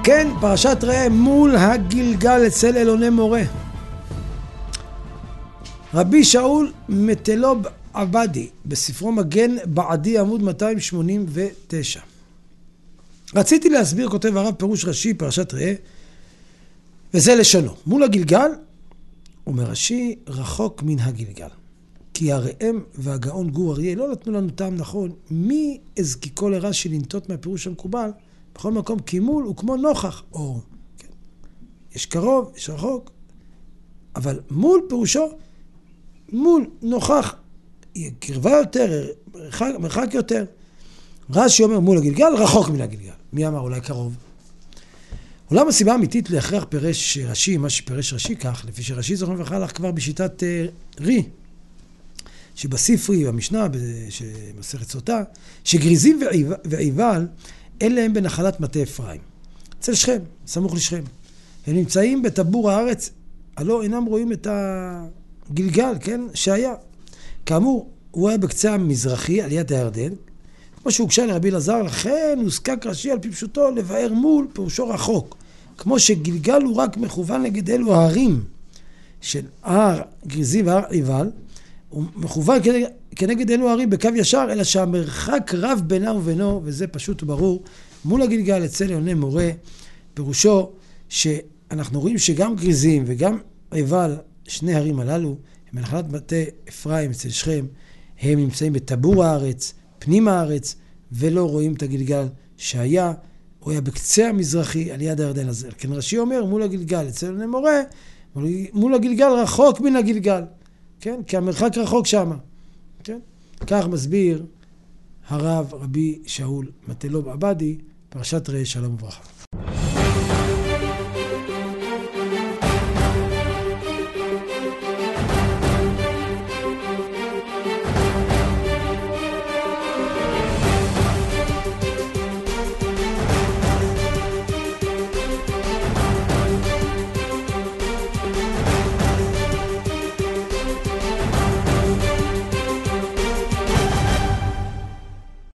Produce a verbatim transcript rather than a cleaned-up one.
כן, פרשת ראה מול הגלגל אצל אלוני מורה. רבי שאול מטלוב עבדי, בספרו מגן בעדי עמוד מאתיים שמונים ותשע. רציתי להסביר, כותב הרב, פירוש רש"י, פרשת ראה, וזה לשונו. מול הגלגל, אומר רש"י, רחוק מן הגלגל. כי הראם והגאון גור אריה לא נתנו לנו טעם נכון, מי הזקיקו לרש"י לנטות מהפירוש המקובל, בכל מקום, כי מול הוא כמו נוכח, או, כן. יש קרוב, יש רחוק, אבל מול פירושו, מול נוכח, קרבה יותר, מרחק, מרחק יותר. רש"י אומר מול הגלגל, רחוק מן הגלגל. מי אמר? אולי קרוב. אולם הסיבה האמיתית להכרח פירש רש"י, מה שפירש רש"י כך, לפי שרש"י זוכר וכך הלך כבר בשיטת uh, רי, שבספרי, במשנה, במסכת סוטה, שגריזים ועיבל, אלה הם בנחלת מטה אפרים. אצל שכם, סמוך לשכם. הם נמצאים בטבור הארץ, הלא אינם רואים את הגלגל, כן, שהיה. כאמור, הוא היה בקצה המזרחי, על יד הירדן, כמו שהוגשה לרבי אלעזר, לכן הוזקק רש"י על פי פשוטו לבאר מול, פירושו רחוק. כמו שגלגל הוא רק מכוון נגד אלו ההרים של הר גריזים והר עיבל, הוא מכוון כנגד, כנגד אלו ההרים בקו ישר, אלא שהמרחק רב בינה ובינו, וזה פשוט וברור, מול הגלגל אצל אלוני מורה, פירושו שאנחנו רואים שגם גריזים וגם עיבל, שני הרים הללו, הם בנחלת מטה אפרים אצל שכם, הם נמצאים בטבור הארץ, פנים הארץ, ולא רואים את הגלגל שהיה, הוא היה בקצה המזרחי על יד הירדן הזה. כן, רש"י אומר, מול הגלגל אצל אלוני מורה, מול הגלגל רחוק מן הגלגל, כן? כי המרחק רחוק שם, כן? כך מסביר הרב רבי שאול מטלוב עבדי, פרשת ראה שלום וברכה.